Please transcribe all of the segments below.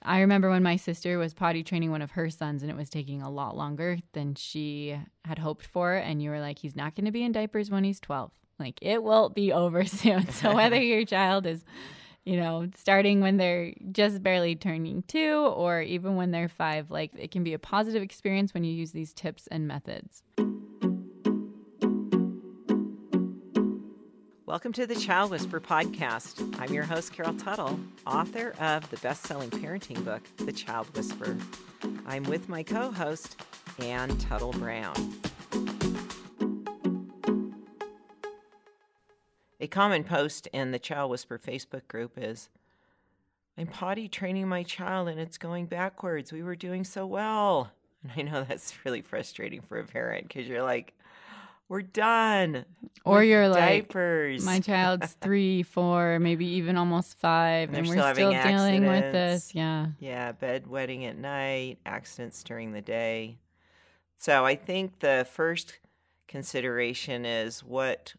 I remember when my sister was potty training one of her sons and it was taking a lot longer than she had hoped for. And you were like, he's not going to be in diapers when he's 12. Like, it will be over soon. So whether your child is, starting when they're just barely turning 2 or even when they're 5, like, it can be a positive experience when you use these tips and methods. Welcome to the Child Whisperer podcast. I'm your host, Carol Tuttle, author of the best-selling parenting book, The Child Whisperer. I'm with my co-host, Ann Tuttle Brown. A common post in the Child Whisperer Facebook group is, I'm potty training my child and it's going backwards. We were doing so well. And I know that's really frustrating for a parent because you're like, we're done. Or you're diapers. Like, my child's 3, 4, maybe even almost 5, and we're still dealing with this. Yeah. Yeah, bedwetting at night, accidents during the day. So I think the first consideration is, what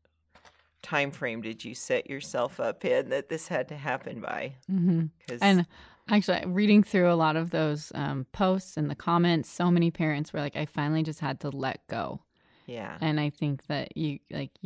time frame did you set yourself up in that this had to happen by? Mm-hmm. And actually, reading through a lot of those posts and the comments, so many parents were like, I finally just had to let go. Yeah. And I think that you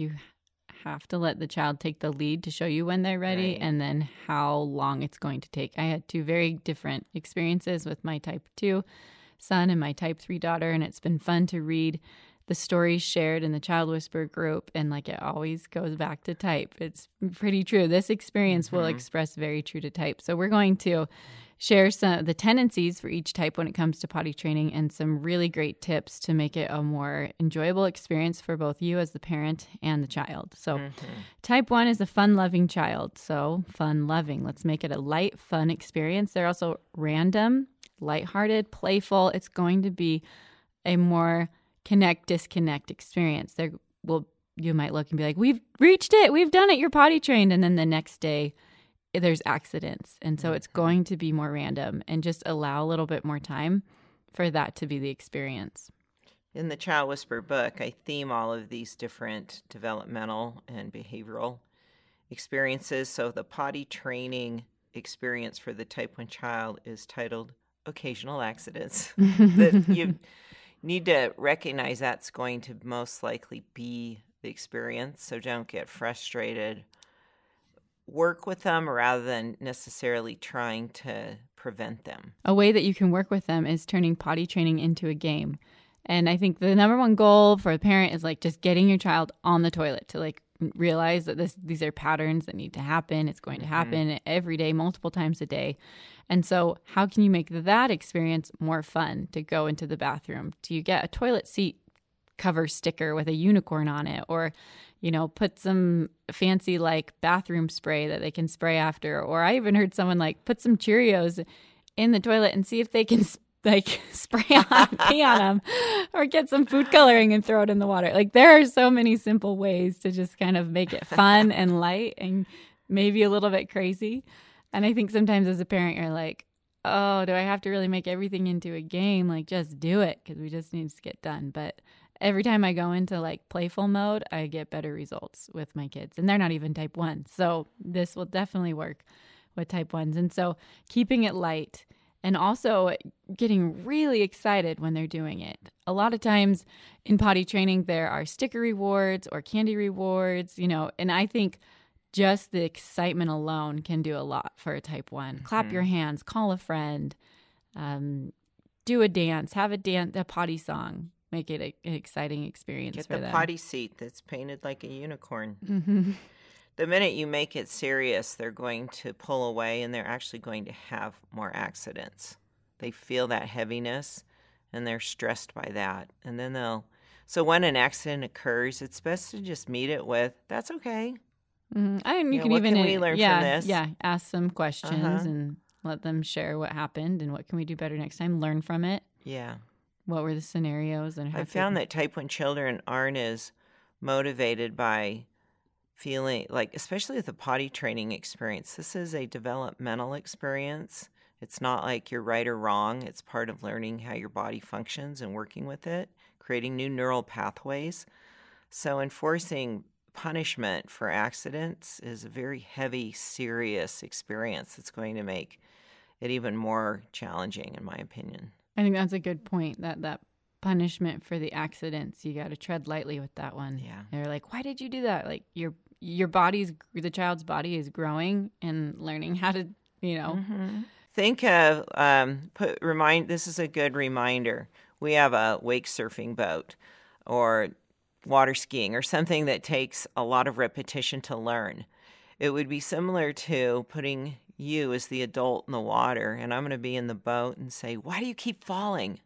have to let the child take the lead to show you when they're ready, right, and then how long it's going to take. I had 2 very different experiences with my type 2 son and my type 3 daughter, and it's been fun to read the stories shared in the Child Whisperer group, and like, it always goes back to type. It's pretty true. This experience will express very true to type. So we're going to share some of the tendencies for each type when it comes to potty training and some really great tips to make it a more enjoyable experience for both you as the parent and the child. So type 1 is a fun-loving child. So fun-loving. Let's make it a light, fun experience. They're also random, lighthearted, playful. It's going to be a more connect-disconnect experience. You might look and be like, we've reached it. We've done it. You're potty trained. And then the next day, there's accidents. And so it's going to be more random, and just allow a little bit more time for that to be the experience. In the Child Whisperer book, I theme all of these different developmental and behavioral experiences. So the potty training experience for the type 1 child is titled Occasional Accidents. That you need to recognize that's going to most likely be the experience. So don't get frustrated. Work with them rather than necessarily trying to prevent them. A way that you can work with them is turning potty training into a game. And I think the number one goal for a parent is like just getting your child on the toilet to like realize that these are patterns that need to happen. It's going to happen every day, multiple times a day. And so how can you make that experience more fun to go into the bathroom? Do you get a toilet seat cover sticker with a unicorn on it, or put some fancy like bathroom spray that they can spray after? Or I even heard someone like put some Cheerios in the toilet and see if they can like pee on them, or get some food coloring and throw it in the water. Like, there are so many simple ways to just kind of make it fun and light and maybe a little bit crazy. And I think sometimes as a parent, you're like, oh, do I have to really make everything into a game? Like, just do it, because we just need to get done. But every time I go into like playful mode, I get better results with my kids. And they're not even type 1. So this will definitely work with type 1s. And so keeping it light, and also getting really excited when they're doing it. A lot of times in potty training, there are sticker rewards or candy rewards, and I think just the excitement alone can do a lot for a type 1. Clap your hands, call a friend, do a dance, have a potty song. Make it an exciting experience for them. Get the potty seat that's painted like a unicorn. The minute you make it serious, they're going to pull away, and they're actually going to have more accidents. They feel that heaviness, and they're stressed by that. And then so when an accident occurs, it's best to just meet it with, that's okay. You can what even can we learn from this? Yeah, ask some questions and let them share what happened and what can we do better next time. Learn from it. Yeah. What were the scenarios? And I found that type 1 children aren't as motivated by feeling like, especially with the potty training experience, this is a developmental experience. It's not like you're right or wrong. It's part of learning how your body functions and working with it, creating new neural pathways. So enforcing punishment for accidents is a very heavy, serious experience. It's going to make it even more challenging, in my opinion. I think that's a good point, that punishment for the accidents, you got to tread lightly with that one. Yeah. They're like, why did you do that? Like the child's body is growing and learning how to, Mm-hmm. Think of, this is a good reminder. We have a wake surfing boat or water skiing or something that takes a lot of repetition to learn. It would be similar to putting you as the adult in the water, and I'm going to be in the boat and say, why do you keep falling?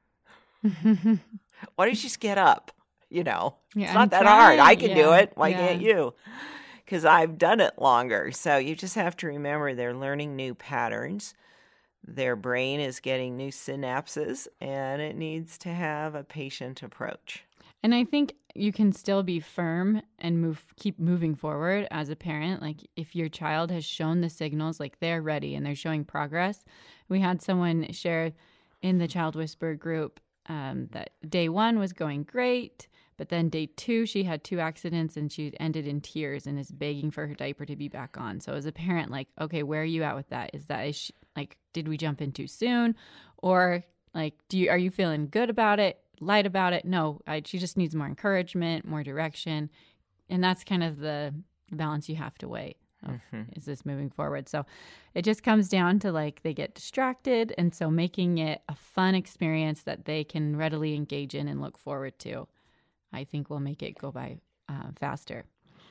Why don't you just get up? It's not that hard. I can do it. Why can't you? Because I've done it longer. So you just have to remember they're learning new patterns. Their brain is getting new synapses, and it needs to have a patient approach. And I think you can still be firm and keep moving forward as a parent. Like if your child has shown the signals, like they're ready and they're showing progress. We had someone share in the Child Whisperer group that day 1 was going great, but then day 2, she had 2 accidents and she ended in tears and is begging for her diaper to be back on. So as a parent, like, okay, where are you at with that? Did we jump in too soon? Or like, are you feeling good about it? Light about it? No, she just needs more encouragement, more direction. And that's kind of the balance you have to weigh. Is this moving forward? So it just comes down to like they get distracted. And so making it a fun experience that they can readily engage in and look forward to, I think will make it go by faster.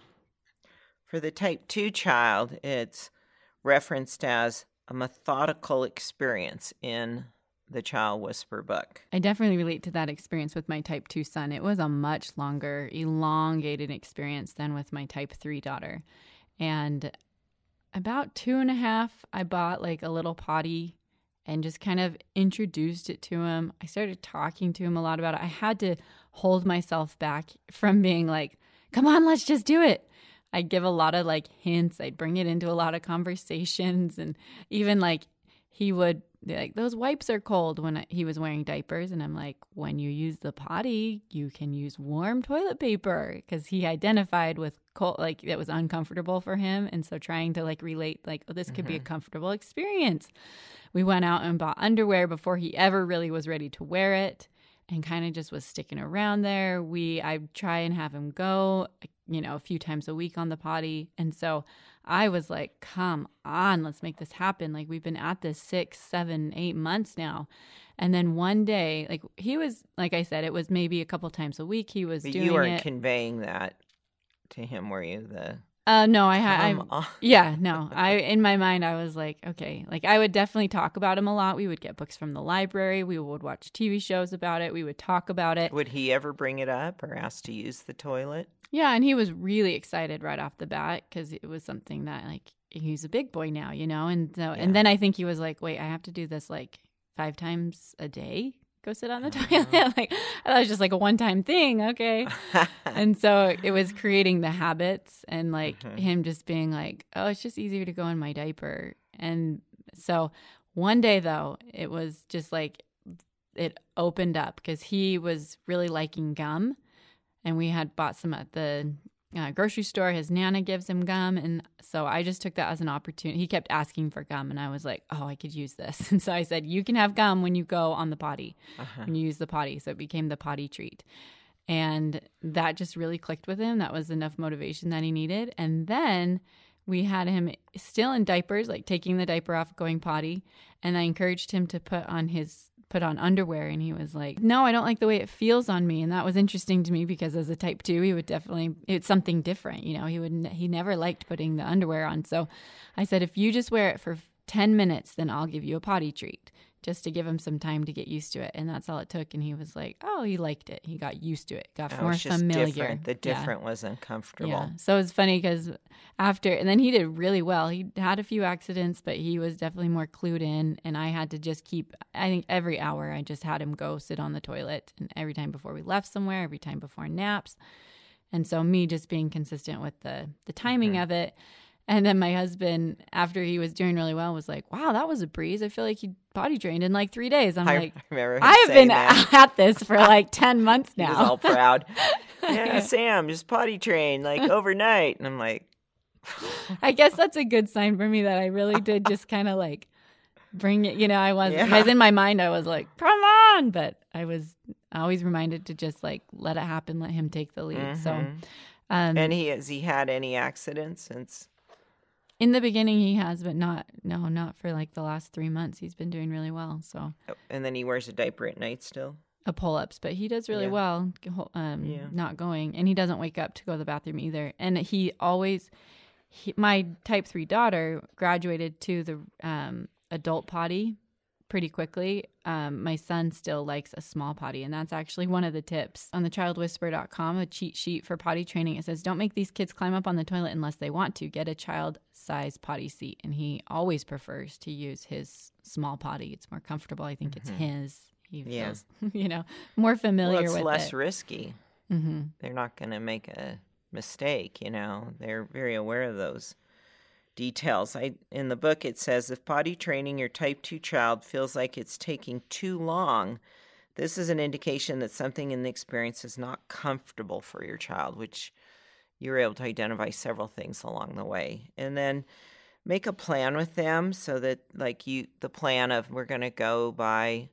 For the type 2 child, it's referenced as a methodical experience in the Child Whisperer book. I definitely relate to that experience with my type 2 son. It was a much longer, elongated experience than with my type 3 daughter. And about 2.5, I bought like a little potty and just kind of introduced it to him. I started talking to him a lot about it. I had to hold myself back from being like, come on, let's just do it. I'd give a lot of like hints. I'd bring it into a lot of conversations. And even like he would be like, those wipes are cold when he was wearing diapers. And I'm like, when you use the potty, you can use warm toilet paper, because he identified with cold, like it was uncomfortable for him. And so trying to like relate, like, oh, this could be a comfortable experience. We went out and bought underwear before he ever really was ready to wear it, and kind of just was sticking around there. I try and have him go, a few times a week on the potty. And so I was like, come on, let's make this happen. Like we've been at this 6, 7, 8 months now. And then one day, like he was, like I said, it was maybe a couple times a week he was doing it. You weren't conveying that to him, were you? No, in my mind, I was like, okay, like I would definitely talk about him a lot. We would get books from the library. We would watch TV shows about it. We would talk about it. Would he ever bring it up or ask to use the toilet? Yeah. And he was really excited right off the bat, because it was something that like, he's a big boy now, and so, and then I think he was like, wait, I have to do this like 5 times a day. Go sit on the toilet. Like that was just like a one-time thing. Okay. And so it was creating the habits and like him just being like, oh, it's just easier to go in my diaper. And so one day though, it was just like, it opened up because he was really liking gum, and we had bought some at the grocery store. His Nana gives him gum. And so I just took that as an opportunity. He kept asking for gum, and I was like, oh, I could use this. And so I said, you can have gum when you go on the potty, when you use the potty. So it became the potty treat. And that just really clicked with him. That was enough motivation that he needed. And then we had him still in diapers, like taking the diaper off, going potty. And I encouraged him to put on underwear, and he was like, no, I don't like the way it feels on me. And that was interesting to me, because as a type 2, he would definitely, it's something different, he never liked putting the underwear on. So I said, if you just wear it for 10 minutes, then I'll give you a potty treat, just to give him some time to get used to it. And that's all it took. And he was like, oh, he liked it. He got used to it, got more familiar. Different. The different was uncomfortable. Yeah. So it's funny because and then he did really well. He had a few accidents, but he was definitely more clued in. And I had to just I think every hour I just had him go sit on the toilet. And every time before we left somewhere, every time before naps. And so me just being consistent with the timing of it. And then my husband, after he was doing really well, was like, wow, that was a breeze. I feel like he potty trained in like 3 days. I have been at this for like 10 months now. He was all proud. Yeah, Sam, just potty trained like overnight. And I'm like, I guess that's a good sign for me that I really did just kind of like bring it. I was Yeah. because in my mind I was like, come on, but I was always reminded to just like let it happen, let him take the lead. So, And has he had any accidents since? in the beginning he has, but not for like the last 3 months. He's been doing really well. So, And then he wears a diaper at night still? a pull-ups, but he does really well not going, and he doesn't wake up to go to the bathroom either. And my type 3 daughter graduated to the adult potty pretty quickly. My son still likes a small potty, and that's actually one of the tips on the childwhisperer.com, a cheat sheet for potty training. It says, don't make these kids climb up on the toilet unless they want to. Get a child-size potty seat, and he always prefers to use his small potty. It's more comfortable. I think it's his. He feels, more familiar with it. Well, it's less risky. Mm-hmm. They're not going to make a mistake, They're very aware of those details. In the book, it says, if potty training your type 2 child feels like it's taking too long, this is an indication that something in the experience is not comfortable for your child, which you were able to identify several things along the way. And then make a plan with them so that, the plan of we're going to go buy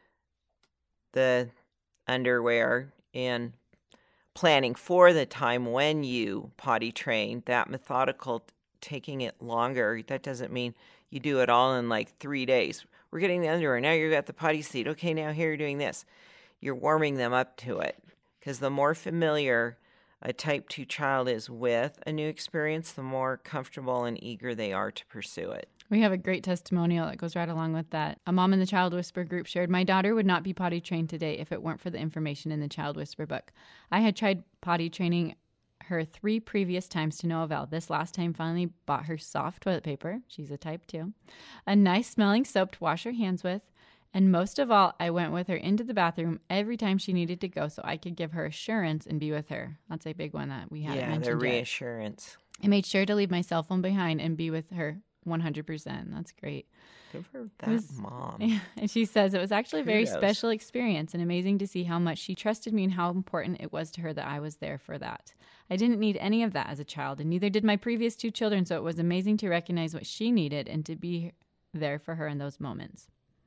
the underwear and planning for the time when you potty train, that methodical taking it longer, that doesn't mean you do it all in 3 days. We're getting the underwear. Now you're at the potty seat. Okay, now here you're doing this. You're warming them up to it. Because the more familiar a type 2 child is with a new experience, the more comfortable and eager they are to pursue it. We have a great testimonial that goes right along with that. A mom in the Child Whisperer group shared, my daughter would not be potty trained today if it weren't for the information in the Child Whisperer book. I had tried potty training her 3 previous times to no avail. This last time finally bought her soft toilet paper. She's a type 2. A nice smelling soap to wash her hands with. And most of all, I went with her into the bathroom every time she needed to go so I could give her assurance and be with her. That's a big one that we haven't mentioned the yet. reassurance. I made sure to leave my cell phone behind and be with her 100%. That's great. Good for that mom. Yeah. And she says it was actually a very Kudos. special experience and amazing to see how much she trusted me and how important it was to her that I was there for that. I didn't need any of that as a child, and neither did my previous 2 children, so it was amazing to recognize what she needed and to be there for her in those moments.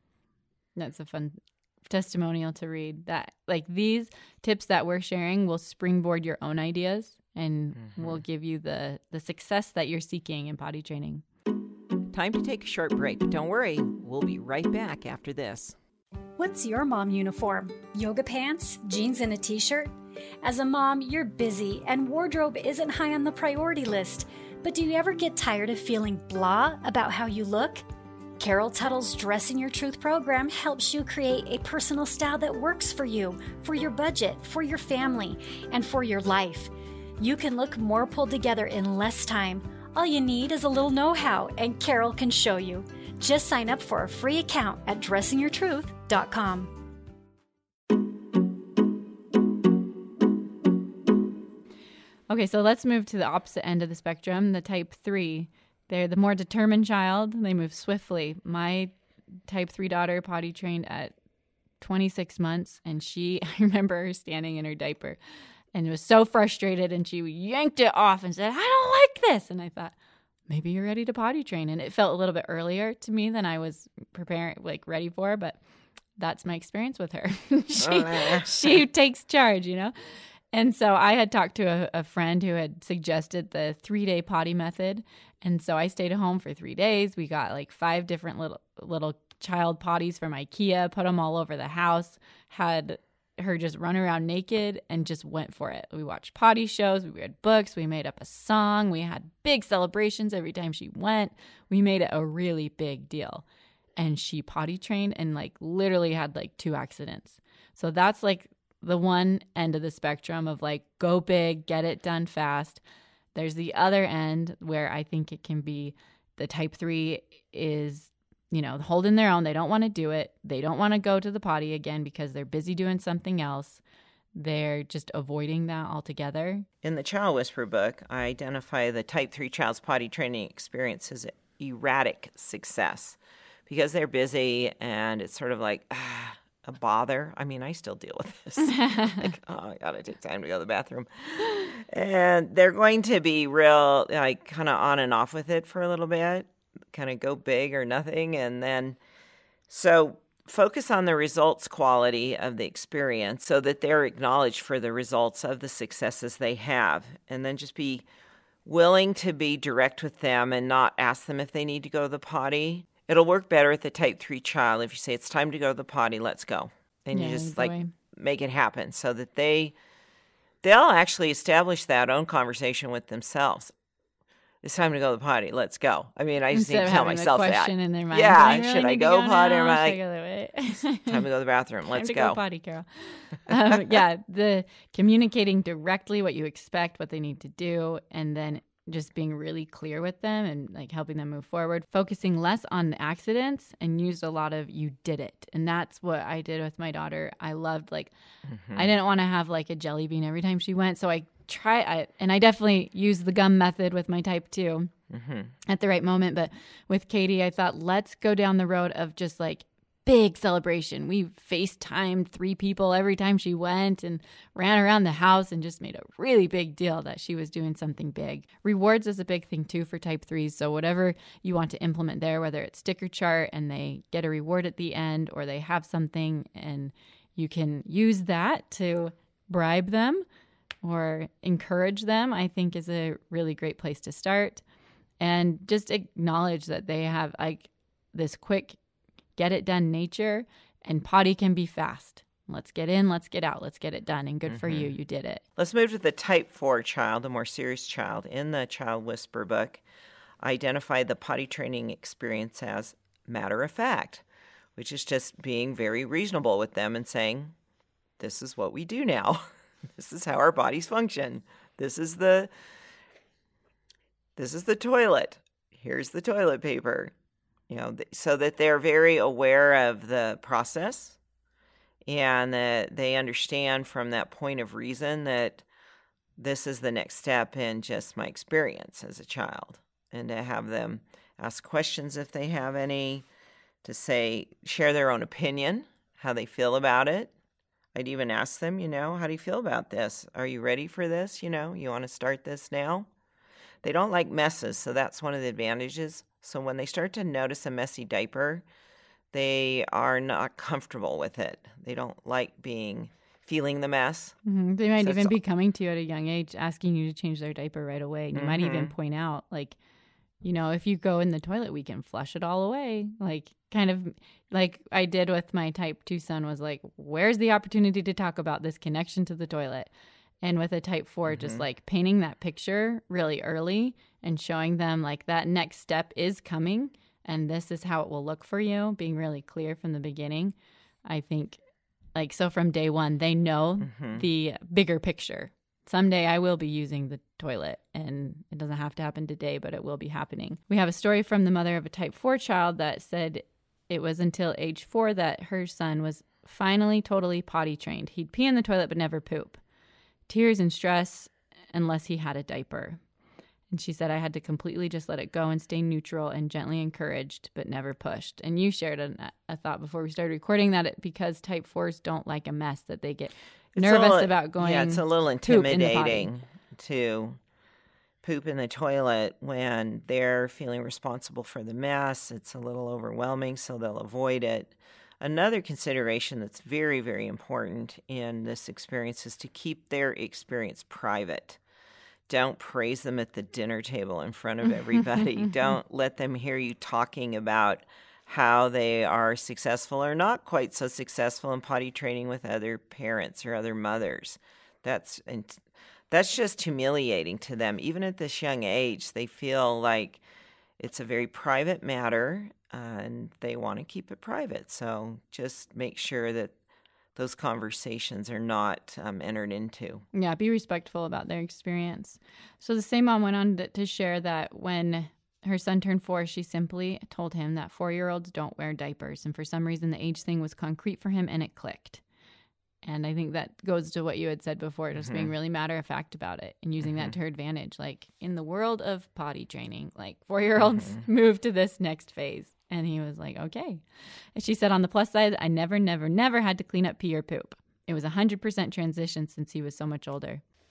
That's a fun testimonial to read, that these tips that we're sharing will springboard your own ideas and will give you the success that you're seeking in potty training. Time to take a short break. Don't worry, we'll be right back after this. What's your mom uniform? Yoga pants, jeans, and a t-shirt? As a mom, you're busy and wardrobe isn't high on the priority list. But do you ever get tired of feeling blah about how you look? Carol Tuttle's Dressing Your Truth program helps you create a personal style that works for you, for your budget, for your family, and for your life. You can look more pulled together in less time. All you need is a little know-how, and Carol can show you. Just sign up for a free account at dressingyourtruth.com. Okay, so let's move to the opposite end of the spectrum, the type 3. They're the more determined child. They move swiftly. My type 3 daughter potty trained at 26 months, and I remember her standing in her diaper and was so frustrated, and she yanked it off and said, I don't like this. And I thought, maybe you're ready to potty train. And it felt a little bit earlier to me than I was ready for, but that's my experience with her. She takes charge, And so I had talked to a friend who had suggested the 3-day potty method. And so I stayed at home for 3 days. We got 5 different little child potties from IKEA, put them all over the house, had her just run around naked and just went for it. We watched potty shows, we read books, we made up a song, we had big celebrations every time she went. We made it a really big deal. And she potty trained and literally had 2 accidents. So that's the one end of the spectrum of go big, get it done fast. There's the other end where I think it can be the type 3 is, holding their own. They don't want to do it. They don't want to go to the potty again because they're busy doing something else. They're just avoiding that altogether. In the Child Whisperer book, I identify the type 3 child's potty training experience as erratic success because they're busy and it's sort of a bother. I mean, I still deal with this. I gotta take time to go to the bathroom. And they're going to be real, kind of on and off with it for a little bit. kind of go big or nothing. And then, so focus on the results quality of the experience so that they're acknowledged for the results of the successes they have. And then just be willing to be direct with them and not ask them if they need to go to the potty. It'll work better with the type 3 child if you say, it's time to go to the potty, let's go. And you just make it happen so that they'll actually establish that own conversation with themselves. It's time to go to the potty, let's go. I mean, I just need to tell myself that. In their mind, yeah, really should I go potty? Or am I like, time to go to the bathroom, let's time to go. Potty, Carol. The communicating directly what you expect, what they need to do, and then just being really clear with them and like helping them move forward, focusing less on accidents and used a lot of you did it. And that's what I did with my daughter. I loved I didn't want to have like a jelly bean every time she went. So I definitely used the gum method with my type 2 at the right moment. But with Katie, I thought, let's go down the road of just like big celebration. We FaceTimed 3 people every time she went and ran around the house and just made a really big deal that she was doing something big. Rewards is a big thing too for type 3s. So whatever you want to implement there, whether it's sticker chart and they get a reward at the end or they have something and you can use that to bribe them or encourage them, I think is a really great place to start. And just acknowledge that they have like this quick get it done nature, and potty can be fast. Let's get in, let's get out, let's get it done, and good for you, you did it. Let's move to the type 4 child, the more serious child. In the Child Whisperer book, I identified the potty training experience as matter of fact, which is just being very reasonable with them and saying, this is what we do now. This is how our bodies function. This is the toilet. Here's the toilet paper. So that they're very aware of the process and that they understand from that point of reason that this is the next step in just my experience as a child, and to have them ask questions if they have any, to share their own opinion, how they feel about it. I'd even ask them, how do you feel about this? Are you ready for this? You want to start this now? They don't like messes, so that's one of the advantages. So when they start to notice a messy diaper, they are not comfortable with it. They don't like feeling the mess. Mm-hmm. They might even be coming to you at a young age, asking you to change their diaper right away. And you might even point out, if you go in the toilet, we can flush it all away. Kind of like I did with my type 2 son, was like, where's the opportunity to talk about this connection to the toilet? And with a type 4, just painting that picture really early and showing them that next step is coming and this is how it will look for you, being really clear from the beginning. I think so from day one, they know the bigger picture. Someday I will be using the toilet, and it doesn't have to happen today, but it will be happening. We have a story from the mother of a type 4 child that said it was until age 4 that her son was finally totally potty trained. He'd pee in the toilet but never poop. Tears and stress unless he had a diaper. And she said, I had to completely just let it go and stay neutral and gently encouraged, but never pushed. And you shared a thought before we started recording that because type 4s don't like a mess, that they get nervous about going. Yeah, it's a little intimidating to poop in the toilet when they're feeling responsible for the mess. It's a little overwhelming, so they'll avoid it. Another consideration that's very, very important in this experience is to keep their experience private. Don't praise them at the dinner table in front of everybody. Don't let them hear you talking about how they are successful or not quite so successful in potty training with other parents or other mothers. That's just humiliating to them. Even at this young age, they feel like it's a very private matter, and they want to keep it private. So just make sure that those conversations are not entered into. Yeah, be respectful about their experience. So the same mom went on to share that when her son turned 4, she simply told him that 4-year-olds don't wear diapers. And for some reason, the age thing was concrete for him, and it clicked. And I think that goes to what you had said before, just being really matter of fact about it and using that to her advantage. In the world of potty training, 4-year-olds move to this next phase. And he was like, okay. And she said, on the plus side, I never had to clean up pee or poop. It was 100% transition since he was so much older.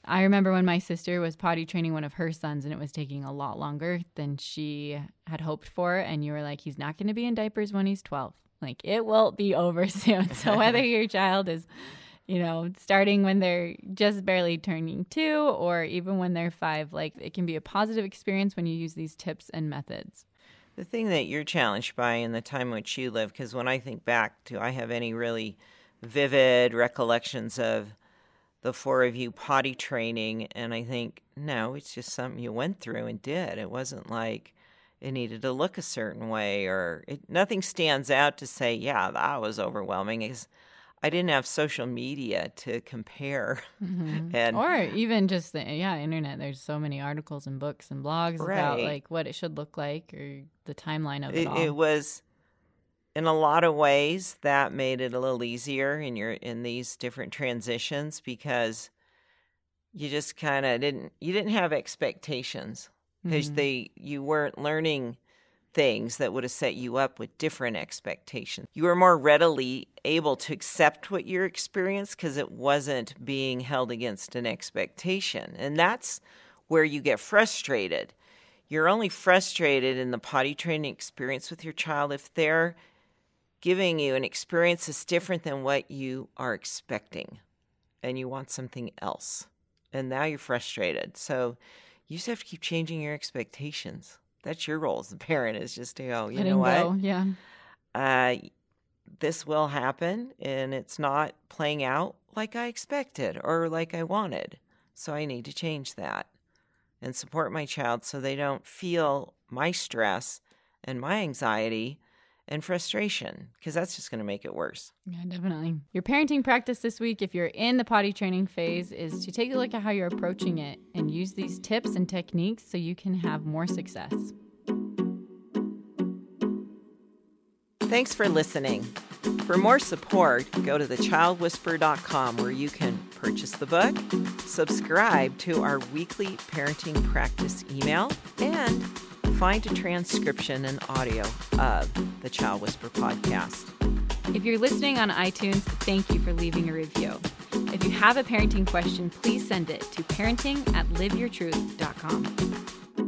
I remember when my sister was potty training one of her sons and it was taking a lot longer than she had hoped for. And you were like, he's not going to be in diapers when he's 12. Like, it will be over soon. So whether your child is, starting when they're just barely turning 2 or even when they're 5, like, it can be a positive experience when you use these tips and methods. The thing that you're challenged by in the time in which you live, because when I think back, do I have any really vivid recollections of the 4 of you potty training? And I think, no, it's just something you went through and did. It wasn't like it needed to look a certain way, or nothing stands out to say, yeah, that was overwhelming. Is I didn't have social media to compare. Mm-hmm. Or even just the internet. There's so many articles and books and blogs about like what it should look like or the timeline of it all. It was, in a lot of ways, that made it a little easier in these different transitions, because you just kind of didn't have expectations, because you weren't learning things that would have set you up with different expectations. You were more readily able to accept what you experienced because it wasn't being held against an expectation. And that's where you get frustrated. You're only frustrated in the potty training experience with your child if they're giving you an experience that's different than what you are expecting and you want something else. And now you're frustrated. So you just have to keep changing your expectations. That's your role as a parent, is just to go, you know what? This will happen, and it's not playing out like I expected or like I wanted. So I need to change that and support my child so they don't feel my stress and my anxiety and frustration, because that's just going to make it worse. Yeah, definitely. Your parenting practice this week, if you're in the potty training phase, is to take a look at how you're approaching it and use these tips and techniques so you can have more success. Thanks for listening. For more support, go to thechildwhisperer.com, where you can purchase the book, subscribe to our weekly parenting practice email, and find a transcription and audio of the Child Whisperer podcast. If you're listening on iTunes, thank you for leaving a review. If you have a parenting question, please send it to parenting@liveyourtruth.com.